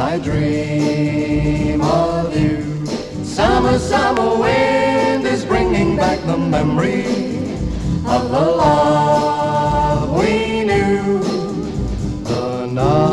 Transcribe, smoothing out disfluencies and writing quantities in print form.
I dream of you. Summer, summer wind is bringing back the memory of the love we knew. The night